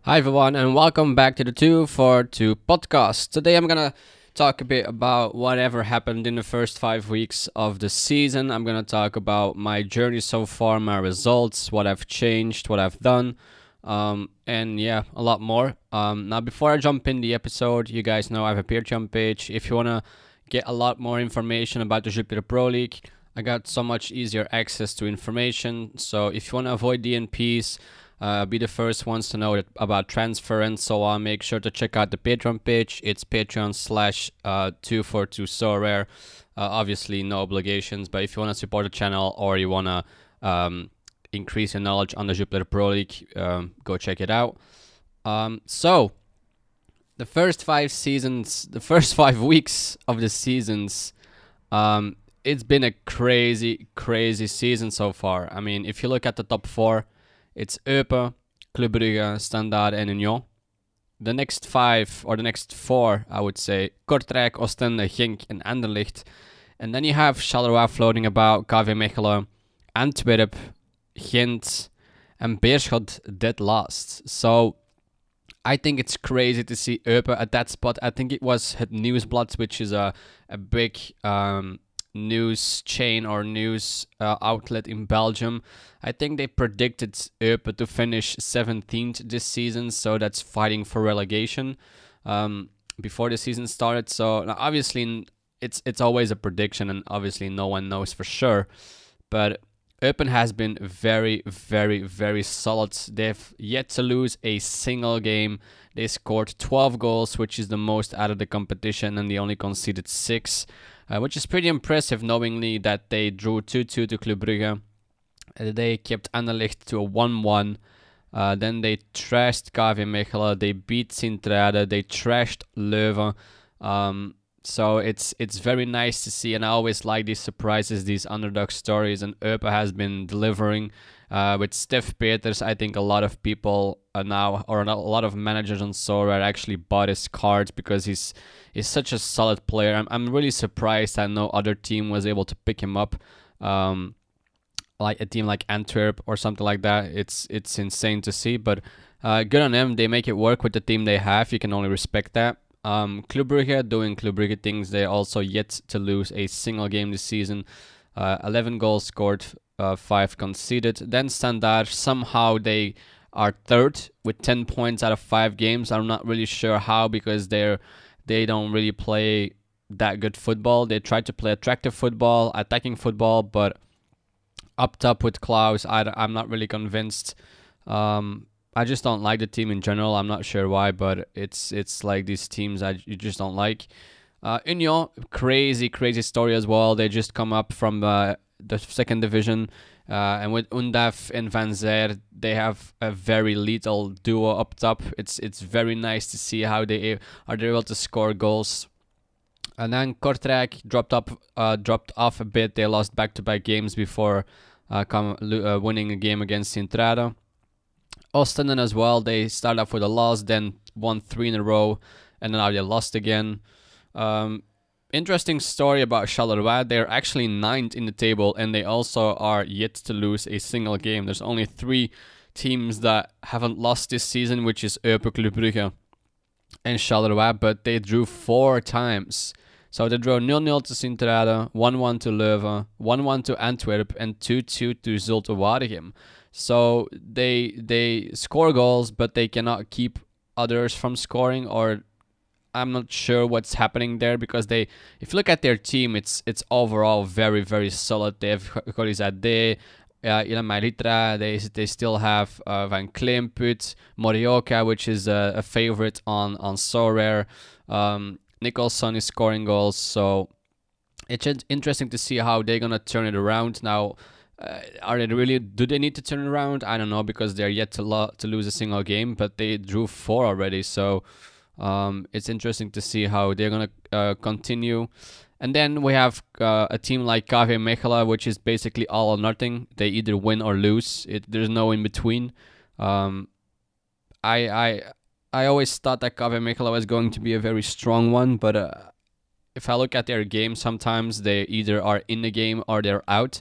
Hi everyone, and welcome back to the 242 podcast. Today I'm gonna talk a bit about whatever happened in the first 5 weeks of the season. I'm gonna talk about my journey so far, my results, what I've changed, what I've done, and yeah, a lot more. Now, before I jump in the episode, you guys know I have a Patreon page. If you wanna get a lot more information about the Jupiter Pro League, I got so much easier access to information. So if you wanna avoid DNPs, be the first ones to know about transfer and so on, make sure to check out the Patreon page. It's patreon/242 so rare. Obviously no obligations, but if you want to support the channel or you want to increase your knowledge on the Jupiter Pro League, go check it out. So the first 5 weeks of the seasons, it's been a crazy season so far. I mean, if you look at the top four, it's Eupen, Club Brugge, Standard, and Union. The next four, I would say, Kortrijk, Oostende, Genk, and Anderlecht. And then you have Charleroi floating about, KV Mechelen, Antwerp, Gent, and Beerschot dead last. So I think it's crazy to see Eupen at that spot. I think it was Het Nieuwsblad, which is a big news chain or news outlet in Belgium. I think they predicted Eupen to finish 17th this season, so that's fighting for relegation before the season started. So now obviously it's always a prediction, and obviously no one knows for sure. But Eupen has been very solid. They've yet to lose a single game. They scored 12 goals, which is the most out of the competition, and they only conceded 6. Which is pretty impressive, knowingly that they drew 2-2 to Club Brugge. They kept Anderlecht to a 1-1. Then they trashed KV Mechelen. They beat Sint-Truiden. They trashed Leuven. So it's very nice to see, and I always like these surprises, these underdog stories, and Eupen has been delivering. With Stef Peters, I think a lot of people now, or a lot of managers on Sora actually bought his cards because he's such a solid player. I'm really surprised that no other team was able to pick him up, like a team like Antwerp or something like that. It's insane to see, but good on them. They make it work with the team they have. You can only respect that. Club Brugge doing Club Brugge things. They also yet to lose a single game this season. 11 goals scored, 5 conceded. Then Standard, somehow they are third with 10 points out of 5 games. I'm not really sure how, because they don't really play that good football. They try to play attractive football, attacking football, but up top with Klaus, I'm not really convinced. I just don't like the team in general. I'm not sure why, but it's like these teams you just don't like. Union, crazy story as well. They just come up from the second division, and with Undaf and Van Zer, they have a very lethal duo up top. It's very nice to see how they are able to score goals. And then Kortrijk dropped off a bit. They lost back-to-back games before winning a game against Sint-Truiden. Oostende as well, they started off with a loss, then won 3 in a row, and now they lost again. Interesting story about Charleroi. They're actually 9th in the table, and they also are yet to lose a single game. There's only 3 teams that haven't lost this season, which is Eupen, Club Brugge, and Charleroi, but they drew 4 times. So they drew 0-0 to Sint-Truiden, 1-1 to Leuven, 1-1 to Antwerp, and 2-2 to Zulte Waregem. So they score goals, but they cannot keep others from scoring, or I'm not sure what's happening there, because if you look at their team, it's overall very solid. They have Golizade, Ilham Litra, they still have Van Kleemput, Morioka, which is a favorite on Sorare. Nicholson is scoring goals, so it's interesting to see how they're gonna turn it around now. Do they need to turn it around? I don't know, because they're yet to lose a single game, but they drew 4 already, so it's interesting to see how they're gonna continue. And then we have a team like KV Mechelen, which is basically all or nothing. They either win or lose. There's no in between. I always thought that KV Mechelen was going to be a very strong one, but if I look at their game, sometimes they either are in the game or they're out.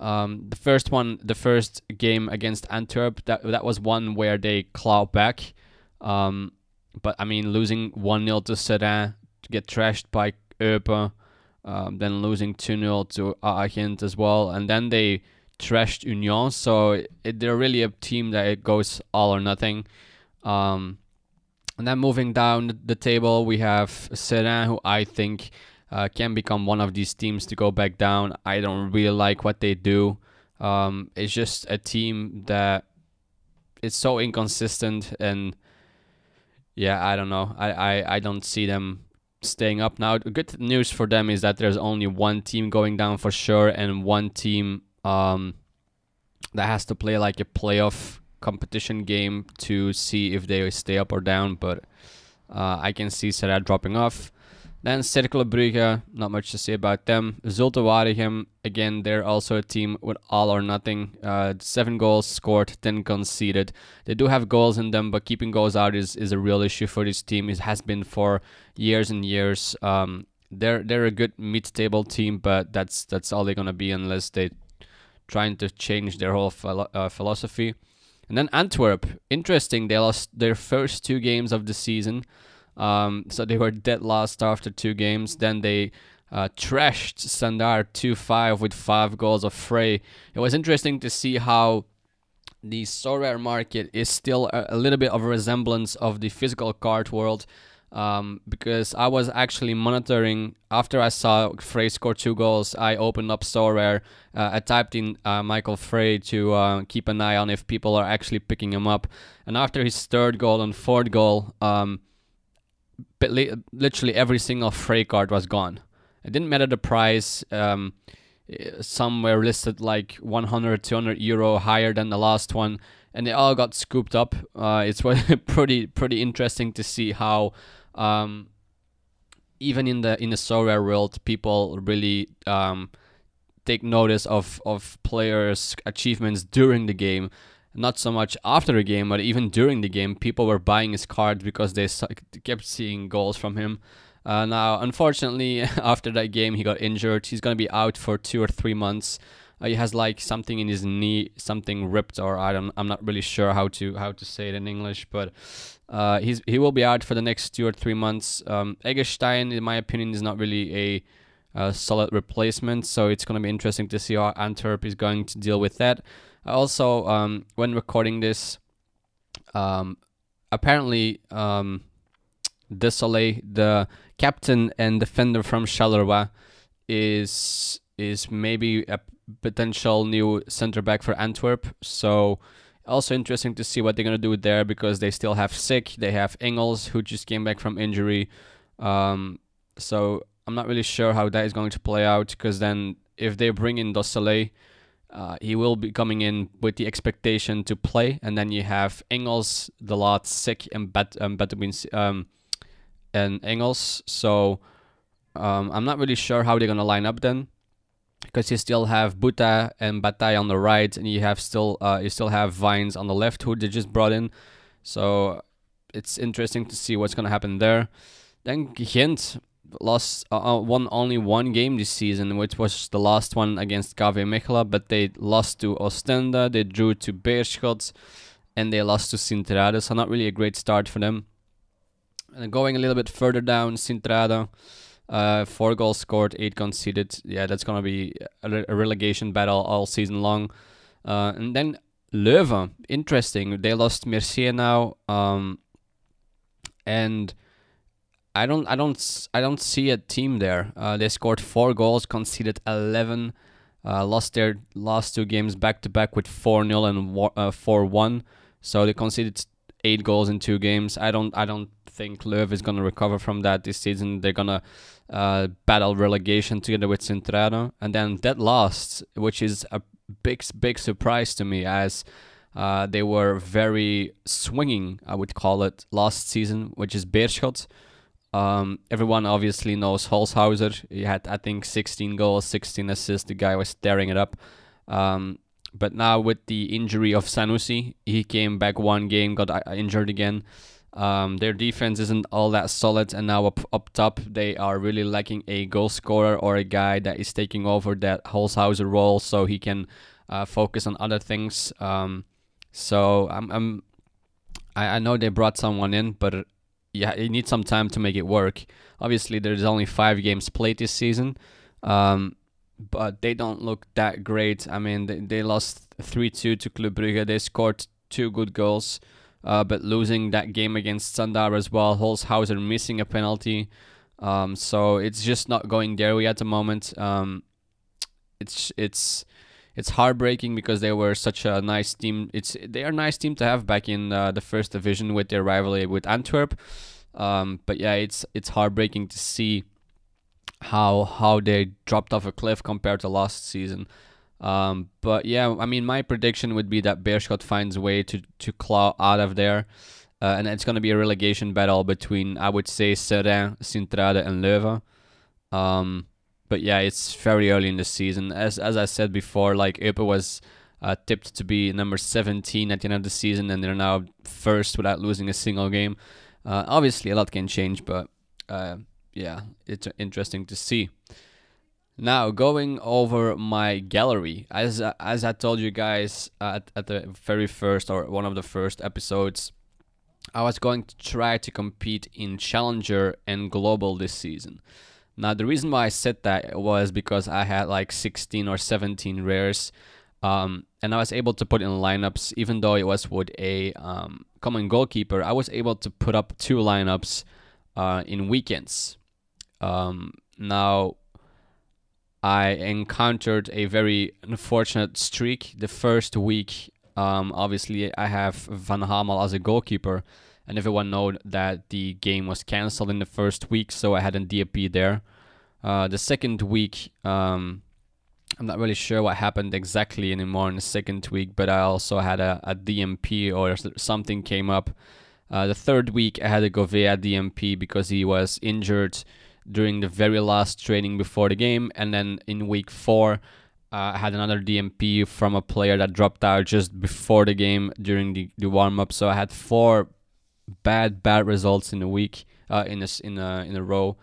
The first game against Antwerp, that was one where they clawed back. But I mean, losing 1-0 to Sedan, to get trashed by Eupen, then losing 2-0 to Agent as well, and then they trashed Union. So they're really a team that it goes all or nothing. And then moving down the table, we have Sedan, who I think can become one of these teams to go back down. I don't really like what they do. It's just a team that is so inconsistent, and yeah, I don't know. I don't see them staying up. Now, good news for them is that there's only one team going down for sure, and one team that has to play like a playoff competition game to see if they stay up or down. But I can see Serra dropping off. Then Cercle Brugge, not much to say about them. Zulte Waregem, again, they're also a team with all or nothing. 7 goals scored, 10 conceded. They do have goals in them, but keeping goals out is a real issue for this team. It has been for years and years. They're a good mid-table team, but that's all they're gonna be unless they trying to change their whole philosophy. And then Antwerp, interesting. They lost their first 2 games of the season. So they were dead last after 2 games. Then they trashed Standard 2-5 with 5 goals of Frey. It was interesting to see how the Sorare market is still a little bit of a resemblance of the physical card world. Because I was actually monitoring after I saw Frey score 2 goals. I opened up Sorare. I typed in Michael Frey to keep an eye on if people are actually picking him up. And after his 3rd goal and 4th goal, literally every single Frey card was gone. It didn't matter the price. Some were listed like 100, 200 euro higher than the last one, and they all got scooped up. It's pretty interesting to see how even in the Sorare world, people really take notice of players' achievements during the game. Not so much after the game, but even during the game, people were buying his cards because they kept seeing goals from him. Now, unfortunately, after that game, he got injured. He's going to be out for 2 or 3 months. He has like something in his knee, something ripped, or I'm not really sure how to say it in English, but he will be out for the next 2 or 3 months. Eggestein, in my opinion, is not really a solid replacement, so it's going to be interesting to see how Antwerp is going to deal with that. Also, when recording this, apparently Desolé, the captain and defender from Charleroi, is maybe a potential new center back for Antwerp. So also interesting to see what they're gonna do there, because they still have Sick, they have Engels who just came back from injury. So I'm not really sure how that is going to play out, because then if they bring in Desolé, he will be coming in with the expectation to play, and then you have Engels, De Laat, Sick, and and Engels. So I'm not really sure how they're gonna line up then, because you still have Buta and Bataille on the right, and you still have Vines on the left, who they just brought in. So it's interesting to see what's gonna happen there. Then Ghent won only 1 game this season, which was the last one against KV Mechelen, but they lost to Ostende, they drew to Beerschot, and they lost to Sint-Truiden, so not really a great start for them. And going a little bit further down, Sint-Truiden, 4 goals scored, 8 conceded. Yeah, that's going to be a relegation battle all season long. And then Leuven, interesting, they lost Mercier now, and I don't see a team there. They scored 4 goals, conceded 11, lost their last 2 games back to back with 4-0 and 4-1. So they conceded 8 goals in 2 games. I don't think Leuven is gonna recover from that this season. They're gonna battle relegation together with Sint-Truiden, and then that lost, which is a big surprise to me, as they were very swinging, I would call it, last season, which is Beerschot. Everyone obviously knows Holshouser. He had, I think, 16 goals, 16 assists. The guy was tearing it up. But now with the injury of Sanusi, he came back 1 game, got injured again. Their defense isn't all that solid, and now up top, they are really lacking a goal scorer or a guy that is taking over that Holshouser role, so he can focus on other things. So I know they brought someone in, but yeah, it needs some time to make it work. Obviously, there's only 5 games played this season, um, but they don't look that great. I mean, they lost 3-2 to Club Brugge. They scored 2 good goals, but losing that game against Sandar as well. Holzhauser missing a penalty. So it's just not going their way at the moment. It's heartbreaking because they were such a nice team. They are a nice team to have back in the first division with their rivalry with Antwerp. But yeah, it's heartbreaking to see how they dropped off a cliff compared to last season. But yeah, I mean, my prediction would be that Beerschot finds a way to claw out of there. And it's going to be a relegation battle between, I would say, Seraing, Sint-Truiden, and Leuven. But yeah, it's very early in the season. As I said before, like Eupen was tipped to be number 17 at the end of the season, and they're now first without losing a single game. Obviously, a lot can change, but yeah, it's interesting to see. Now, going over my gallery, as I told you guys at the very first or one of the first episodes, I was going to try to compete in Challenger and Global this season. Now, the reason why I said that was because I had like 16 or 17 rares, and I was able to put in lineups, even though it was with a common goalkeeper. I was able to put up 2 lineups in weekends. Now, I encountered a very unfortunate streak. The first week, obviously, I have Van Hamel as a goalkeeper, and everyone know that the game was cancelled in the first week, so I had a DFP there. The second week, I'm not really sure what happened exactly anymore in the second week, but I also had a DMP or something came up. The third week, I had a Govea DMP because he was injured during the very last training before the game, and then in week 4, I had another DMP from a player that dropped out just before the game during the warm-up. So I had 4 bad results in a week, in a row.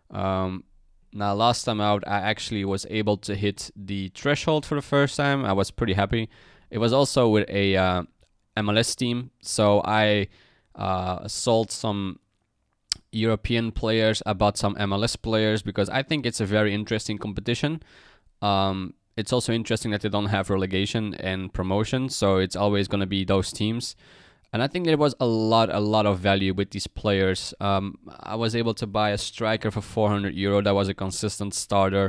Now, last time out, I actually was able to hit the threshold for the first time. I was pretty happy. It was also with a MLS team, so I sold some European players. I bought some MLS players because I think it's a very interesting competition. It's also interesting that they don't have relegation and promotion, so it's always going to be those teams. And I think there was a lot of value with these players. I was able to buy a striker for €400. That was a consistent starter.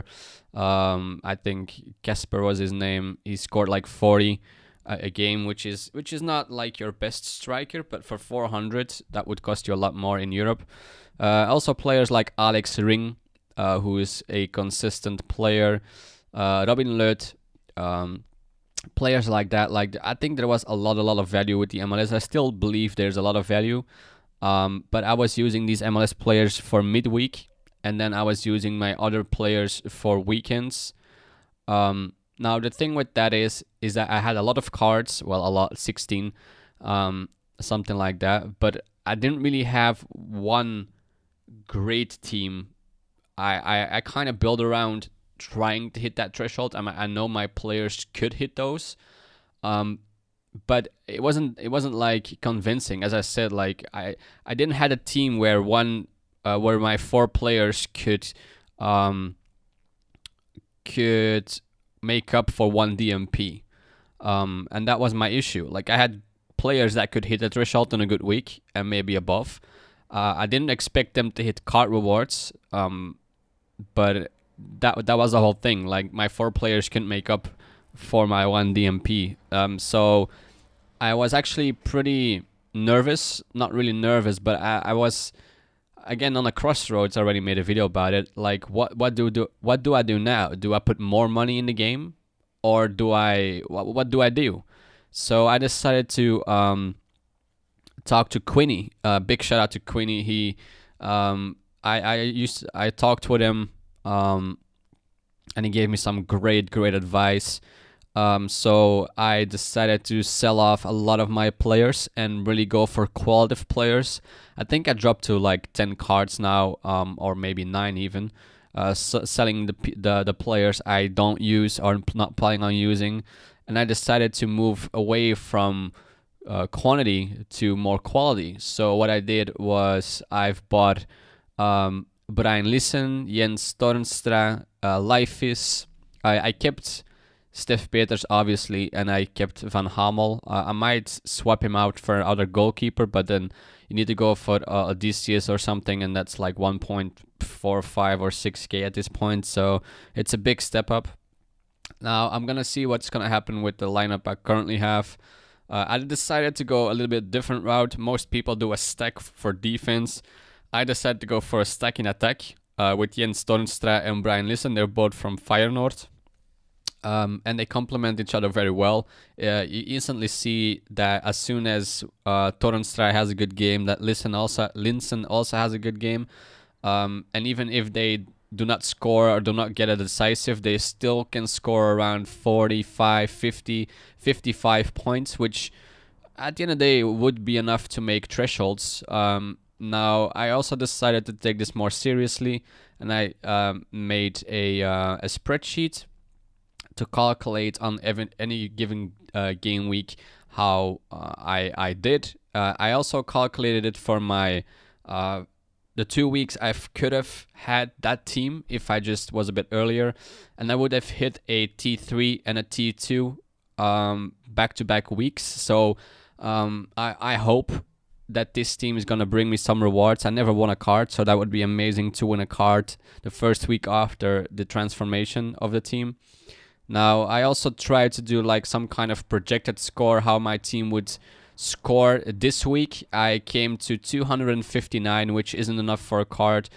I think Casper was his name. He scored like 40 a game, which is not like your best striker, but for 400, that would cost you a lot more in Europe. Also players like Alex Ring, who is a consistent player. Robin Leut, players like that. Like, I think there was a lot of value with the MLS. I still believe there's a lot of value, but I was using these MLS players for midweek, and then I was using my other players for weekends. Now the thing with that is that I had a lot of cards, well, a lot, 16, something like that, but I didn't really have one great team. I kind of build around trying to hit that threshold. I know my players could hit those, but it wasn't like convincing. As I said, like I didn't have a team where where my 4 players could make up for 1 DMP, and that was my issue. Like, I had players that could hit the threshold in a good week and maybe above. I didn't expect them to hit card rewards, but that was the whole thing. Like, my 4 players couldn't make up for my 1 DMP. So I was actually pretty nervous. Not really nervous, but I was again on a crossroads. I already made a video about it. Like, what do I do now? Do I put more money in the game, or do I what do I do? So I decided to talk to Quinny. Big shout out to Quinny. He I talked with him, and he gave me some great advice. So I decided to sell off a lot of my players and really go for qualitative players. I think I dropped to like 10 cards now, or maybe 9 even. Selling the players I don't use or not planning on using, and I decided to move away from quantity to more quality. So what I did was I've bought Brian Lissen, Jens Tornstra, Leifis. I kept Stef Peters, obviously, and I kept Van Hamel. I might swap him out for another goalkeeper, but then you need to go for Odysseus or something, and that's like 1.45 or 6k at this point, so it's a big step up. Now, I'm going to see what's going to happen with the lineup I currently have. I decided to go a little bit different route. Most people do a stack for defense. I decided to go for a stack in attack with Jens Tornstra and Brian Lissen. They're both from Feyenoord. And they complement each other very well. You instantly see that as soon as Torenstra has a good game, that Linssen also has a good game. And even if they do not score or do not get a decisive, they still can score around 45, 50, 55 points, which at the end of the day would be enough to make thresholds. Now, I also decided to take this more seriously, and I made a spreadsheet to calculate on any given game week how I did. I also calculated it for my the 2 weeks I could have had that team if I just was a bit earlier, and I would have hit a T3 and a T2 back-to-back weeks. So I hope that this team is going to bring me some rewards. I never won a card, so that would be amazing to win a card the first week after the transformation of the team. Now, I also tried to do like some kind of projected score, how my team would score this week. I came to 259, which isn't enough for a card,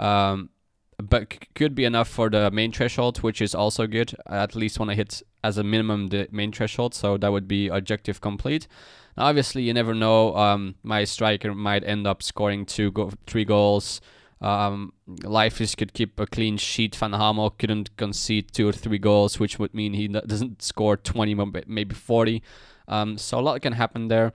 but could be enough for the main threshold, which is also good. I at least want to hit as a minimum the main threshold, so that would be objective complete. Now, obviously, you never know. My striker might end up scoring 3 goals. Leifis could keep a clean sheet. Van Hamel couldn't concede 2 or 3 goals, which would mean he doesn't score 20, maybe 40. So a lot can happen there.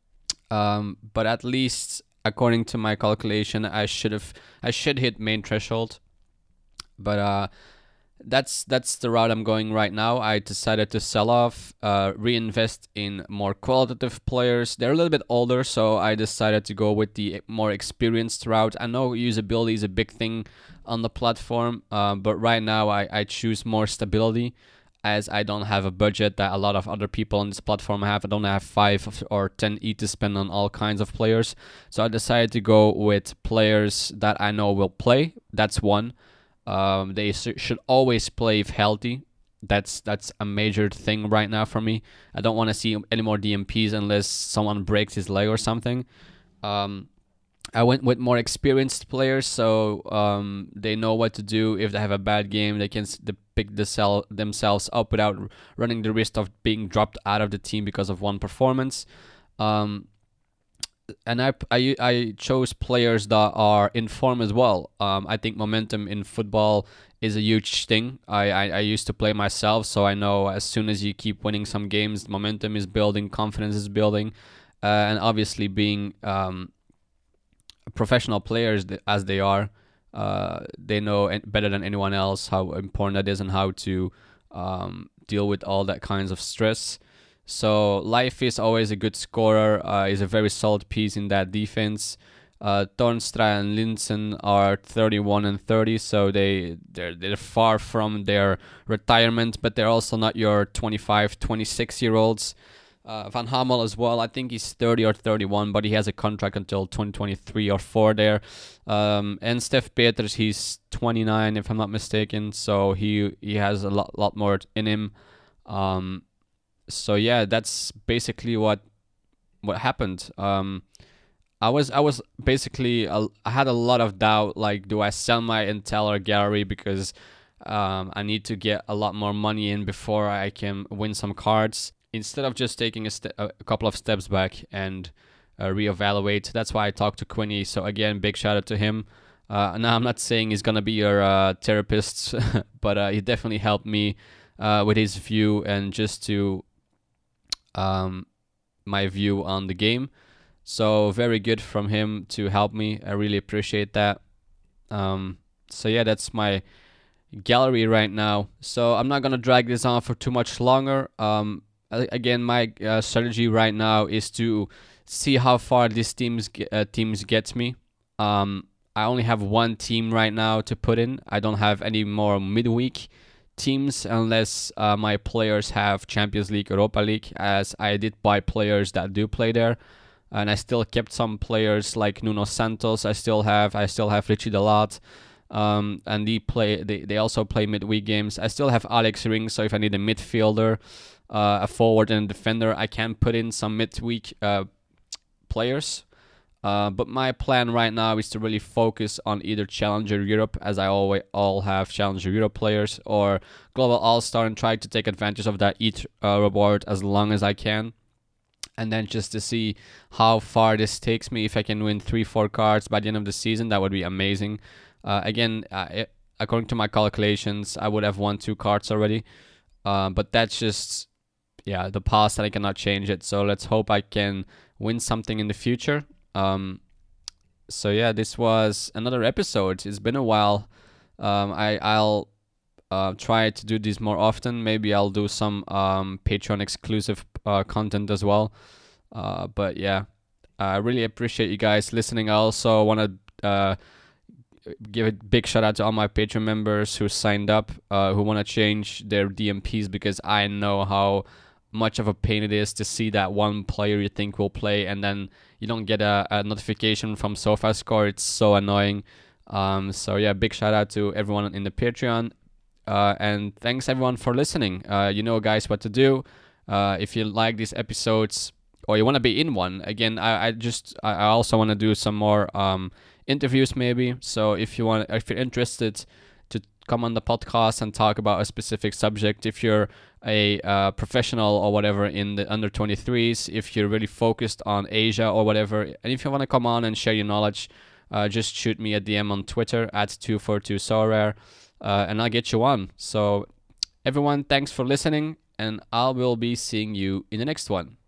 But at least according to my calculation, I should hit main threshold. But that's the route I'm going right now. I decided to sell off, reinvest in more qualitative players. They're a little bit older, so I decided to go with the more experienced route. I know usability is a big thing on the platform, but right now I choose more stability, as I don't have a budget that a lot of other people on this platform have. I don't have 5 or 10 E to spend on all kinds of players. So I decided to go with players that I know will play. That's one. They should always play if healthy. That's a major thing right now for me. I don't want to see any more DMPs unless someone breaks his leg or something. I went with more experienced players, so they know what to do. If they have a bad game, they can pick themselves up without running the risk of being dropped out of the team because of one performance. And I chose players that are in form as well. I think momentum in football is a huge thing. I used to play myself, so I know as soon as you keep winning some games, momentum is building, confidence is building, and obviously being professional players as they are, they know better than anyone else how important that is and how to deal with all that kinds of stress. So Life is always a good scorer. Is a very solid piece in that defense. Tornstra and Linssen are 31 and 30, so they're far from their retirement, but they're also not your 25, 26-year-olds. Van Hamel as well, I think he's 30 or 31, but he has a contract until 2023 or 4 there. And Stef Peters, he's 29 if I'm not mistaken, so he has a lot more in him. So yeah, that's basically what happened. I was basically I had a lot of doubt, like, do I sell my entire gallery because I need to get a lot more money in before I can win some cards, instead of just taking a couple of steps back and reevaluate. That's why I talked to Quinny. So again, big shout out to him. Now I'm not saying he's gonna be your therapist, but he definitely helped me with his view and just to my view on the game. So very good from him to help me. I really appreciate that. So yeah, that's my gallery right now. So I'm not gonna drag this on for too much longer. again, my strategy right now is to see how far these teams get me. I only have one team right now to put in. I don't have any more midweek teams unless my players have Champions League, Europa League, as I did buy players that do play there, and I still kept some players like Nuno Santos. I still have Richie Delat. And they also play midweek games. I still have Alex Ring, so if I need a midfielder, a forward and a defender, I can put in some midweek players. But my plan right now is to really focus on either Challenger Europe, as I always all have Challenger Europe players, or Global All-Star, and try to take advantage of that ETH reward as long as I can. And then just to see how far this takes me. If I can win 3-4 cards by the end of the season, that would be amazing. Again, according to my calculations, I would have won 2 cards already. But that's just, the past, and I cannot change it. So let's hope I can win something in the future. So yeah, this was another episode. It's been a while. I'll try to do this more often. Maybe I'll do some Patreon exclusive content as well. But yeah, I really appreciate you guys listening. I also want to give a big shout out to all my Patreon members who signed up, who want to change their DMPs, because I know how much of a pain it is to see that one player you think will play and then you don't get a notification from SofaScore. It's so annoying. So yeah, big shout out to everyone in the Patreon. And thanks everyone for listening. You know, guys, what to do. If you like these episodes or you want to be in one, again, I also want to do some more interviews maybe. So if you're interested to come on the podcast and talk about a specific subject, if you're a professional or whatever in the under 23s, if you're really focused on Asia or whatever, and if you want to come on and share your knowledge, just shoot me a DM on Twitter at 242sorare, and I'll get you on. So everyone, thanks for listening, and I will be seeing you in the next one.